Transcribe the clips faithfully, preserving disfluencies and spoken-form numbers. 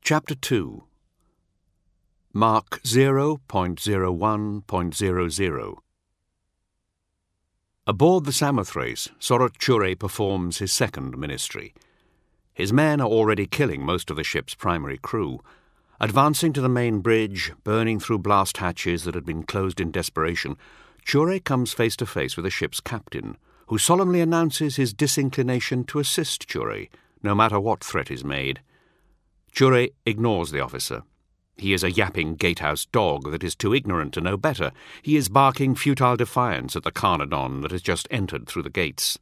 Chapter two. Mark zero point zero one point zero zero. Aboard the Samothrace, Sorot Chure performs his second ministry. His men are already killing most of the ship's primary crew. Advancing to the main bridge, burning through blast hatches that had been closed in desperation, Chure comes face to face with the ship's captain, who solemnly announces his disinclination to assist Chure, no matter what threat is made. Chure ignores the officer. He is a yapping gatehouse dog that is too ignorant to know better. He is barking futile defiance at the Carnadon that has just entered through the gates.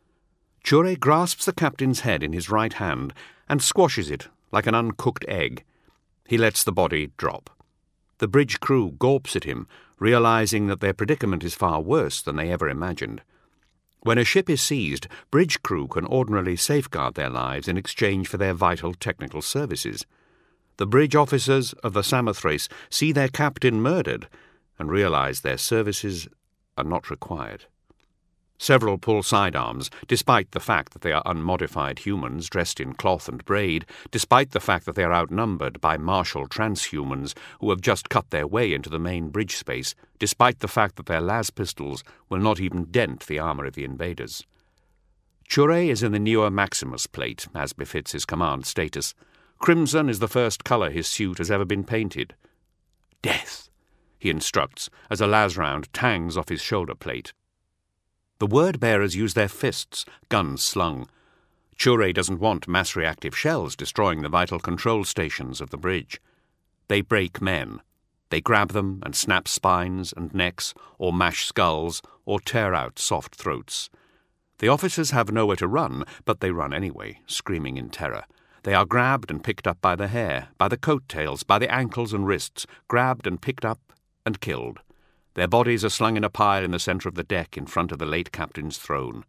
Chure grasps the captain's head in his right hand and squashes it like an uncooked egg. He lets the body drop. The bridge crew gawps at him, realizing that their predicament is far worse than they ever imagined. When a ship is seized, bridge crew can ordinarily safeguard their lives in exchange for their vital technical services. The bridge officers of the Samothrace see their captain murdered and realize their services are not required. Several pull sidearms, despite the fact that they are unmodified humans dressed in cloth and braid, despite the fact that they are outnumbered by martial transhumans who have just cut their way into the main bridge space, despite the fact that their las pistols will not even dent the armor of the invaders. Chure is in the newer Maximus plate, as befits his command status. Crimson is the first colour his suit has ever been painted. "Death," he instructs as a las round tangs off his shoulder plate. The word-bearers use their fists, guns slung. Chure doesn't want mass-reactive shells destroying the vital control stations of the bridge. They break men. They grab them and snap spines and necks, or mash skulls, or tear out soft throats. The officers have nowhere to run, but they run anyway, screaming in terror. They are grabbed and picked up by the hair, by the coat-tails, by the ankles and wrists, grabbed and picked up and killed. Their bodies are slung in a pile in the centre of the deck in front of the late captain's throne.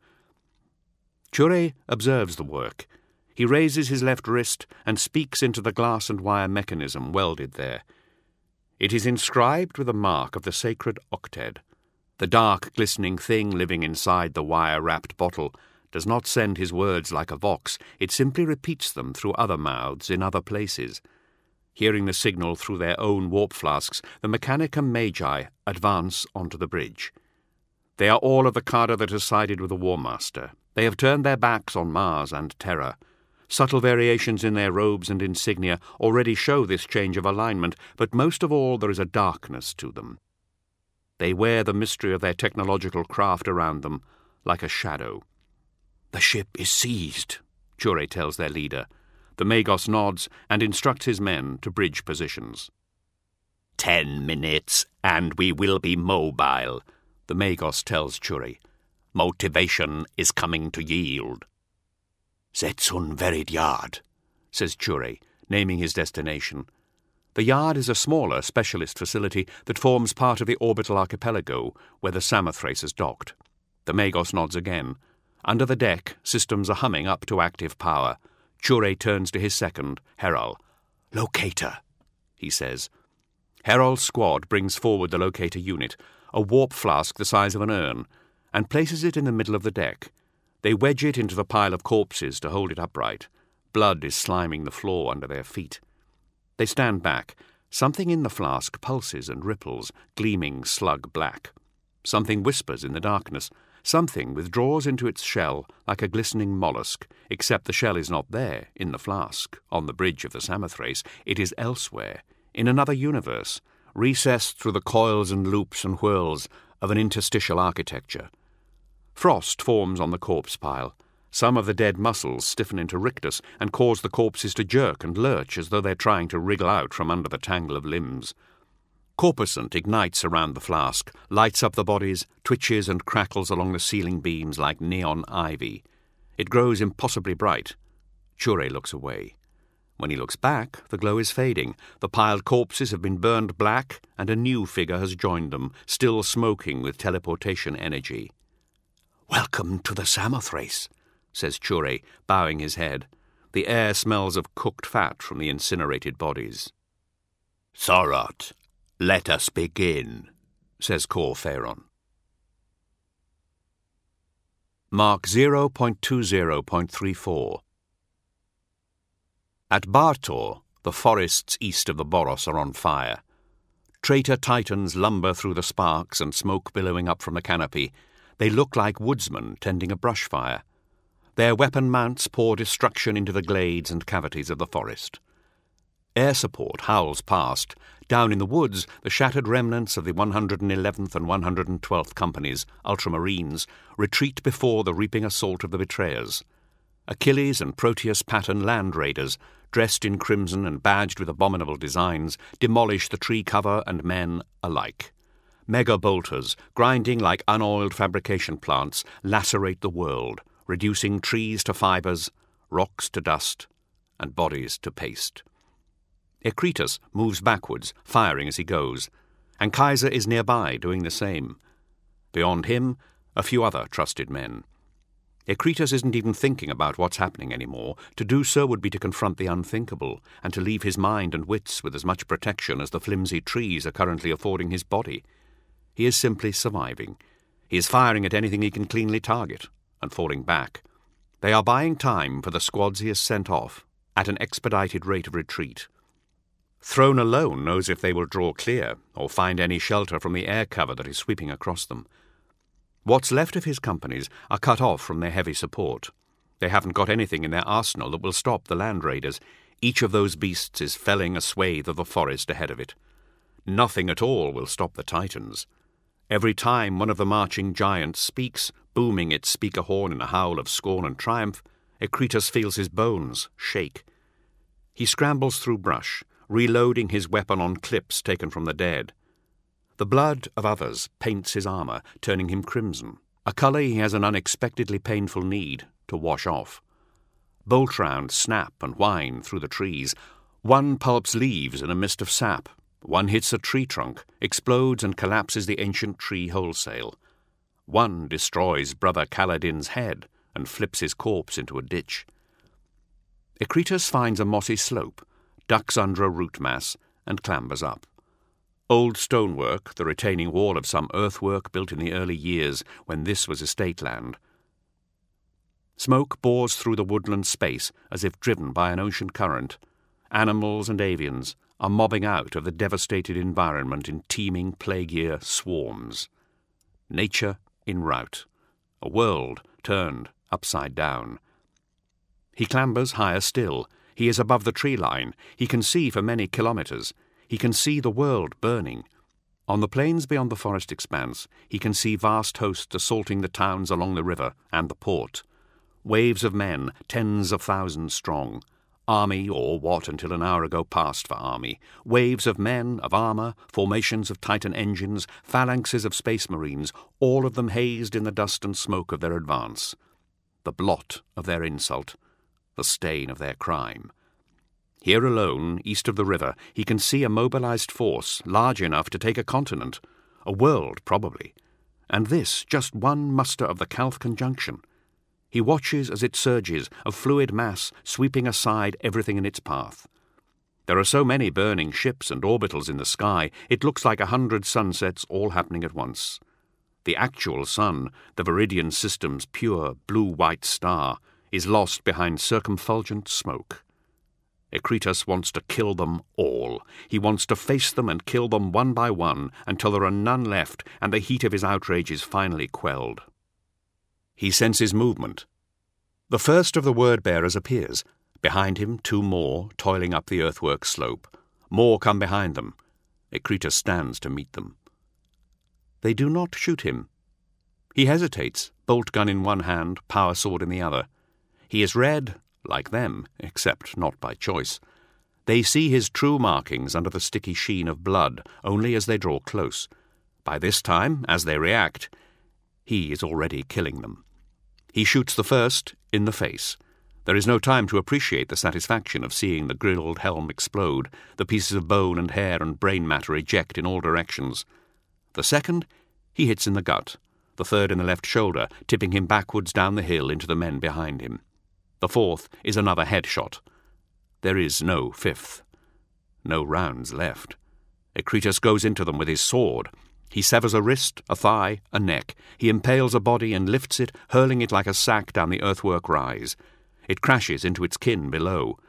Chure observes the work. He raises his left wrist and speaks into the glass and wire mechanism welded there. It is inscribed with a mark of the sacred octet. The dark, glistening thing living inside the wire-wrapped bottle does not send his words like a vox, it simply repeats them through other mouths in other places. Hearing the signal through their own warp flasks, the Mechanicum Magi advance onto the bridge. They are all of the cadre that has sided with the War Master. They have turned their backs on Mars and Terra. Subtle variations in their robes and insignia already show this change of alignment, but most of all there is a darkness to them. They wear the mystery of their technological craft around them like a shadow. "The ship is seized," Chure tells their leader. The Magos nods and instructs his men to bridge positions. Ten minutes, and we will be mobile," the Magos tells Chure. "Motivation is coming to yield." "Zetsun Verid Yard," says Chure, naming his destination. The yard is a smaller specialist facility that forms part of the orbital archipelago where the Samothrace is docked. The Magos nods again. Under the deck, systems are humming up to active power. Chure turns to his second, Herol. "Locator," he says. Herol's squad brings forward the locator unit, a warp flask the size of an urn, and places it in the middle of the deck. They wedge it into the pile of corpses to hold it upright. Blood is sliming the floor under their feet. They stand back. Something in the flask pulses and ripples, gleaming slug black. Something whispers in the darkness. Something withdraws into its shell like a glistening mollusk, except the shell is not there, in the flask, on the bridge of the Samothrace. It is elsewhere, in another universe, recessed through the coils and loops and whirls of an interstitial architecture. Frost forms on the corpse pile. Some of the dead muscles stiffen into rictus and cause the corpses to jerk and lurch as though they're trying to wriggle out from under the tangle of limbs. Corpuscent ignites around the flask, lights up the bodies, twitches and crackles along the ceiling beams like neon ivy. It grows impossibly bright. Chure looks away. When he looks back, the glow is fading. The piled corpses have been burned black, and a new figure has joined them, still smoking with teleportation energy. "Welcome to the Samothrace," says Chure, bowing his head. The air smells of cooked fat from the incinerated bodies. "Sorot, let us begin," says Kor Phaeron. Mark zero point two zero point three four. At Bartor, The forests east of the Boros are on fire. Traitor Titans lumber through the sparks and smoke billowing up from the canopy. They look like woodsmen tending a brush fire. Their weapon mounts pour destruction into the glades and cavities of the forest. Air support howls past. Down in the woods, the shattered remnants of the one hundred eleventh and one hundred twelfth Companies, Ultramarines, retreat before the reaping assault of the betrayers. Achilles and Proteus pattern land raiders, dressed in crimson and badged with abominable designs, demolish the tree cover and men alike. Mega bolters, grinding like unoiled fabrication plants, lacerate the world, reducing trees to fibres, rocks to dust, and bodies to paste. Ekritas moves backwards, firing as he goes, and Kaiser is nearby doing the same. Beyond him, a few other trusted men. Ekritas isn't even thinking about what's happening anymore. To do so would be to confront the unthinkable, and to leave his mind and wits with as much protection as the flimsy trees are currently affording his body. He is simply surviving. He is firing at anything he can cleanly target, and falling back. They are buying time for the squads he has sent off, at an expedited rate of retreat. Throne alone knows if they will draw clear, or find any shelter from the air cover that is sweeping across them. What's left of his companies are cut off from their heavy support. They haven't got anything in their arsenal that will stop the land raiders. Each of those beasts is felling a swathe of the forest ahead of it. Nothing at all will stop the Titans. Every time one of the marching giants speaks, booming its speaker horn in a howl of scorn and triumph, Ekritas feels his bones shake. He scrambles through brush, reloading his weapon on clips taken from the dead. The blood of others paints his armour, turning him crimson, a colour he has an unexpectedly painful need to wash off. Bolt rounds snap and whine through the trees. One pulps leaves in a mist of sap. One hits a tree trunk, explodes and collapses the ancient tree wholesale. One destroys Brother Kaladin's head and flips his corpse into a ditch. Ekritas finds a mossy slope, ducks under a root mass, and clambers up. Old stonework, the retaining wall of some earthwork built in the early years when this was estate land. Smoke bores through the woodland space as if driven by an ocean current. Animals and avians are mobbing out of the devastated environment in teeming plague-year swarms. Nature in rout. A world turned upside down. He clambers higher still. He is above the tree line. He can see for many kilometres. He can see the world burning. On the plains beyond the forest expanse, he can see vast hosts assaulting the towns along the river and the port. Waves of men, tens of thousands strong. Army, or what until an hour ago passed for army. Waves of men, of armour, formations of Titan engines, phalanxes of space marines, all of them hazed in the dust and smoke of their advance. The blot of their insult, the stain of their crime. Here alone, east of the river, he can see a mobilized force large enough to take a continent, a world probably, and this just one muster of the Calth conjunction. He watches as it surges, a fluid mass sweeping aside everything in its path. There are so many burning ships and orbitals in the sky, it looks like a hundred sunsets all happening at once. The actual sun, the Viridian system's pure blue-white star, is lost behind circumfulgent smoke. Ekritas wants to kill them all. He wants to face them and kill them one by one until there are none left and the heat of his outrage is finally quelled. He senses movement. The first of the word-bearers appears. Behind him, two more, toiling up the earthwork slope. More come behind them. Ekritas stands to meet them. They do not shoot him. He hesitates, bolt gun in one hand, power sword in the other. He is red, like them, except not by choice. They see his true markings under the sticky sheen of blood only as they draw close. By this time, as they react, he is already killing them. He shoots the first in the face. There is no time to appreciate the satisfaction of seeing the grilled helm explode, the pieces of bone and hair and brain matter eject in all directions. The second, he hits in the gut. The third in the left shoulder, tipping him backwards down the hill into the men behind him. The fourth is another headshot. There is no fifth. No rounds left. Ekritas goes into them with his sword. He severs a wrist, a thigh, a neck. He impales a body and lifts it, hurling it like a sack down the earthwork rise. It crashes into its kin below.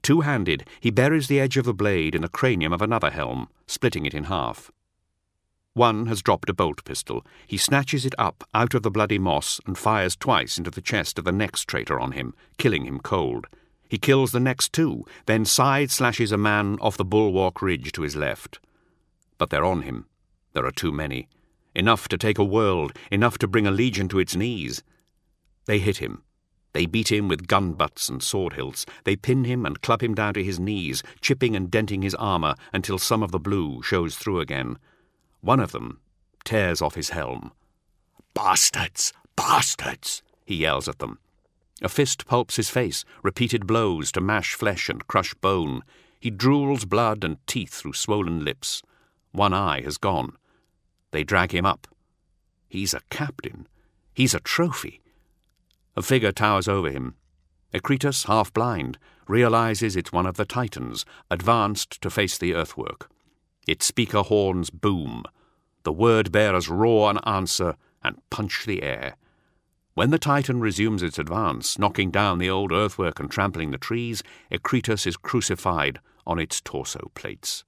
Two-handed, he buries the edge of the blade in the cranium of another helm, splitting it in half. One has dropped a bolt pistol. He snatches it up out of the bloody moss and fires twice into the chest of the next traitor on him, killing him cold. He kills the next two, then side-slashes a man off the bulwark ridge to his left. But they're on him. There are too many. Enough to take a world, enough to bring a legion to its knees. They hit him. They beat him with gun butts and sword hilts. They pin him and club him down to his knees, chipping and denting his armour until some of the blue shows through again. One of them tears off his helm. "Bastards! Bastards!" he yells at them. A fist pulps his face, repeated blows to mash flesh and crush bone. He drools blood and teeth through swollen lips. One eye has gone. They drag him up. He's a captain. He's a trophy. A figure towers over him. Akritas, half blind, realizes it's one of the Titans, advanced to face the earthwork. Its speaker horns boom. The word-bearers roar an answer and punch the air. When the Titan resumes its advance, knocking down the old earthwork and trampling the trees, Akritas is crucified on its torso plates.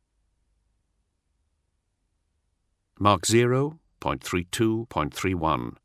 Mark zero point three two point three one.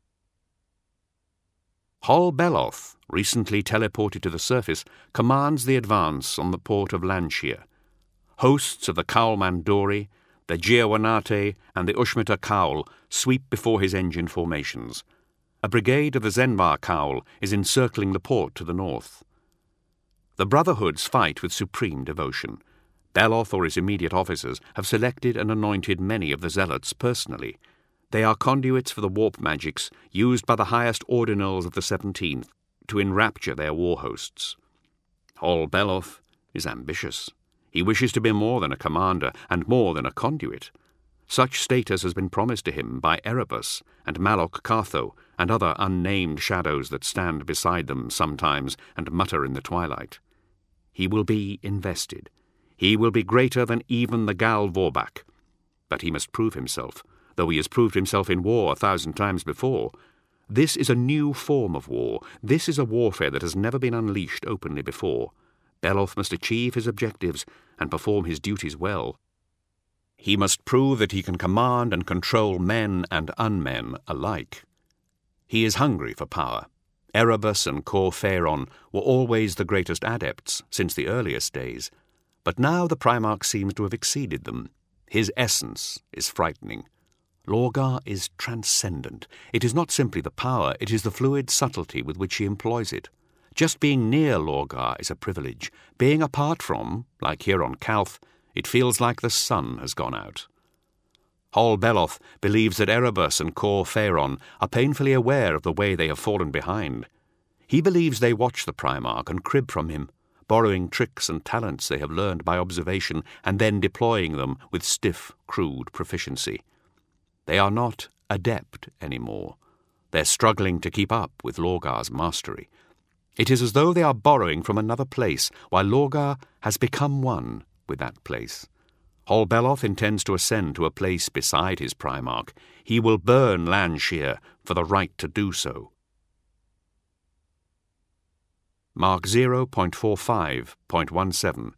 Hol Beloth, recently teleported to the surface, commands the advance on the port of Lanshire. Hosts of the Cawl Mandori, the Geawanate, and the Ushmita Cawl sweep before his engine formations. A brigade of the Zenbar Cawl is encircling the port to the north. The Brotherhoods fight with supreme devotion. Beloth or his immediate officers have selected and anointed many of the zealots personally. They are conduits for the warp magics used by the highest ordinals of the seventeenth to enrapture their war hosts. Hol Beloth is ambitious. He wishes to be more than a commander and more than a conduit. Such status has been promised to him by Erebus and Malok Cartho and other unnamed shadows that stand beside them sometimes and mutter in the twilight. He will be invested. He will be greater than even the Gal Vorbak. But he must prove himself, though he has proved himself in war a thousand times before. This is a new form of war. This is a warfare that has never been unleashed openly before. Beloth must achieve his objectives and perform his duties well. He must prove that he can command and control men and unmen alike. He is hungry for power. Erebus and Kor Phaeron were always the greatest adepts since the earliest days, but now the Primarch seems to have exceeded them. His essence is frightening. Lorgar is transcendent. It is not simply the power, it is the fluid subtlety with which he employs it. Just being near Lorgar is a privilege. Being apart from, like here on Calth, it feels like the sun has gone out. Hol Beloth believes that Erebus and Kor Phaeron are painfully aware of the way they have fallen behind. He believes they watch the Primarch and crib from him, borrowing tricks and talents they have learned by observation and then deploying them with stiff, crude proficiency. They are not adept anymore. They're struggling to keep up with Lorgar's mastery. It is as though they are borrowing from another place, while Lorgar has become one with that place. Hol Beloth intends to ascend to a place beside his Primarch. He will burn Lanshire for the right to do so. Mark zero point four five point one seven.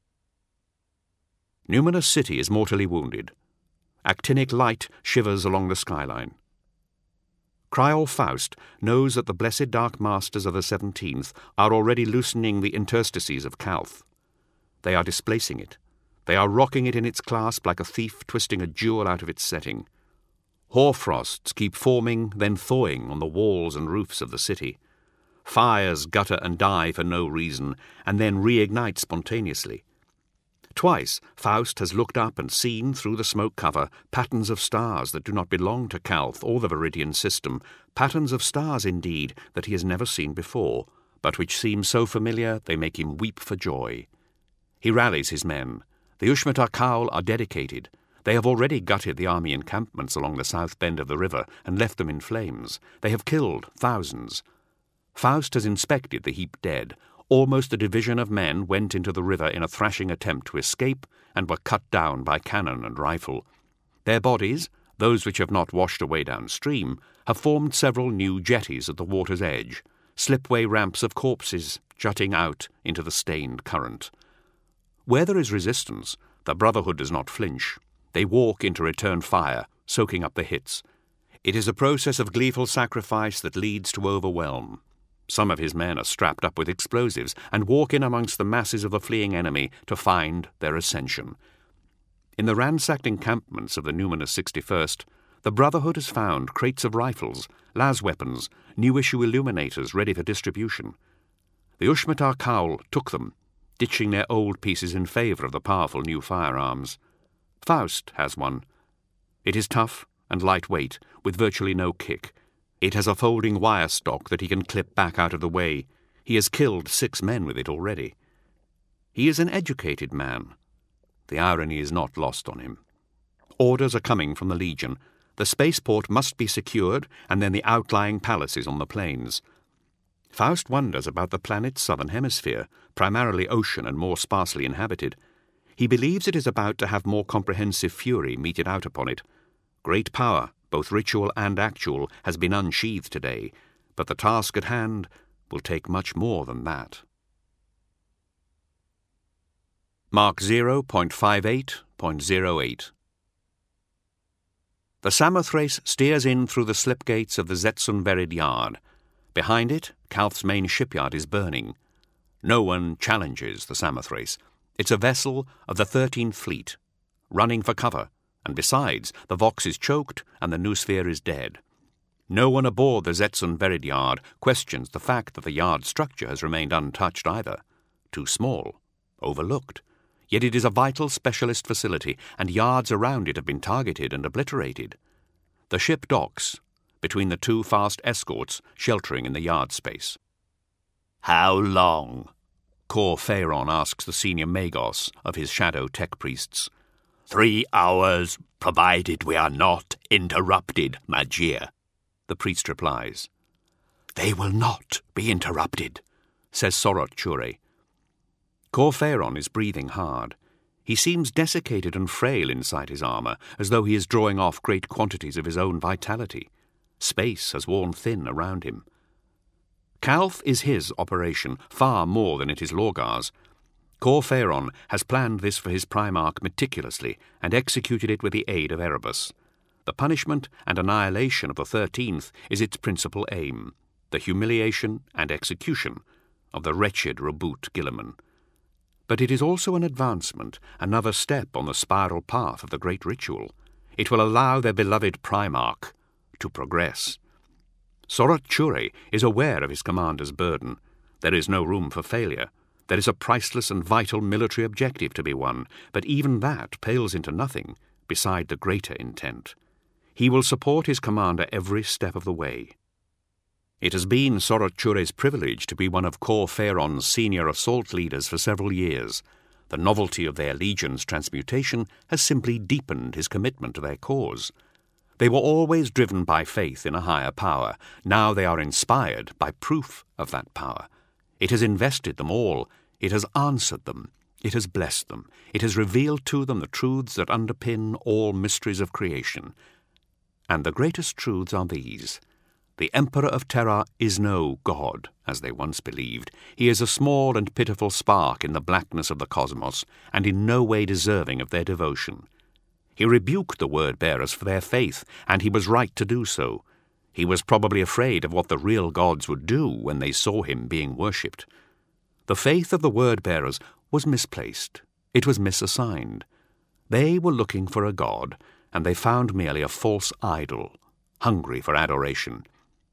Numenus City is mortally wounded. Actinic light shivers along the skyline. Cryol Faust knows that the blessed Dark Masters of the Seventeenth are already loosening the interstices of Calth. They are displacing it. They are rocking it in its clasp like a thief twisting a jewel out of its setting. Hoarfrosts keep forming, then thawing on the walls and roofs of the city. Fires gutter and die for no reason, and then reignite spontaneously. Twice Faust has looked up and seen, through the smoke cover, patterns of stars that do not belong to Calth or the Viridian system, patterns of stars, indeed, that he has never seen before, but which seem so familiar they make him weep for joy. He rallies his men. The Ushmita Cawl are dedicated. They have already gutted the army encampments along the south bend of the river and left them in flames. They have killed thousands. Faust has inspected the heaped dead. Almost a division of men went into the river in a thrashing attempt to escape and were cut down by cannon and rifle. Their bodies, those which have not washed away downstream, have formed several new jetties at the water's edge, slipway ramps of corpses jutting out into the stained current. Where there is resistance, the Brotherhood does not flinch. They walk into return fire, soaking up the hits. It is a process of gleeful sacrifice that leads to overwhelm. Some of his men are strapped up with explosives and walk in amongst the masses of the fleeing enemy to find their ascension. In the ransacked encampments of the numerous sixty-first, the Brotherhood has found crates of rifles, las weapons, new-issue illuminators ready for distribution. The Ushmatar Cowl took them, ditching their old pieces in favour of the powerful new firearms. Faust has one. It is tough and lightweight, with virtually no kick. It has a folding wire stock that he can clip back out of the way. He has killed six men with it already. He is an educated man. The irony is not lost on him. Orders are coming from the Legion. The spaceport must be secured, and then the outlying palaces on the plains. Faust wonders about the planet's southern hemisphere, primarily ocean and more sparsely inhabited. He believes it is about to have more comprehensive fury meted out upon it. Great power, both ritual and actual, has been unsheathed today, but the task at hand will take much more than that. Mark zero point five eight point zero eight. The Samothrace steers in through the slip gates of the Zetsun Verid yard. Behind it, Calth's main shipyard is burning. No one challenges the Samothrace. It's a vessel of the thirteenth Fleet, running for cover, and besides, the Vox is choked and the Noosphere is dead. No one aboard the Zetsun Verid yard questions the fact that the yard structure has remained untouched either. Too small, overlooked. Yet it is a vital specialist facility, and yards around it have been targeted and obliterated. The ship docks, between the two fast escorts sheltering in the yard space. "How long?" Kor Phaeron asks the senior Magos of his shadow tech priests. "Three hours, provided we are not interrupted, Magir," the priest replies. "They will not be interrupted," says Sorot Chure. Kor Phaeron is breathing hard. He seems desiccated and frail inside his armour, as though he is drawing off great quantities of his own vitality. Space has worn thin around him. Calth is his operation, far more than it is Lorgar's. Kor Phaeron has planned this for his Primarch meticulously and executed it with the aid of Erebus. The punishment and annihilation of the Thirteenth is its principal aim, the humiliation and execution of the wretched Rabut Guilliman. But it is also an advancement, another step on the spiral path of the great ritual. It will allow their beloved Primarch to progress. Sorot Chure is aware of his commander's burden. There is no room for failure. There is a priceless and vital military objective to be won, but even that pales into nothing beside the greater intent. He will support his commander every step of the way. It has been Sorot Chure's privilege to be one of Kor Phaeron's senior assault leaders for several years. The novelty of their legion's transmutation has simply deepened his commitment to their cause. They were always driven by faith in a higher power. Now they are inspired by proof of that power. It has invested them all. It has answered them. It has blessed them. It has revealed to them the truths that underpin all mysteries of creation. And the greatest truths are these. The Emperor of Terra is no god, as they once believed. He is a small and pitiful spark in the blackness of the cosmos, and in no way deserving of their devotion. He rebuked the word-bearers for their faith, and he was right to do so. He was probably afraid of what the real gods would do when they saw him being worshipped. The faith of the word-bearers was misplaced. It was misassigned. They were looking for a god, and they found merely a false idol, hungry for adoration.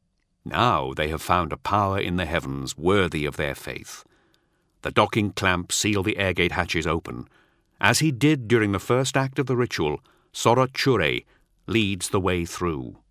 Now they have found a power in the heavens worthy of their faith. The docking clamp sealed the airgate hatches open. As he did during the first act of the ritual, Sorot Chure leads the way through.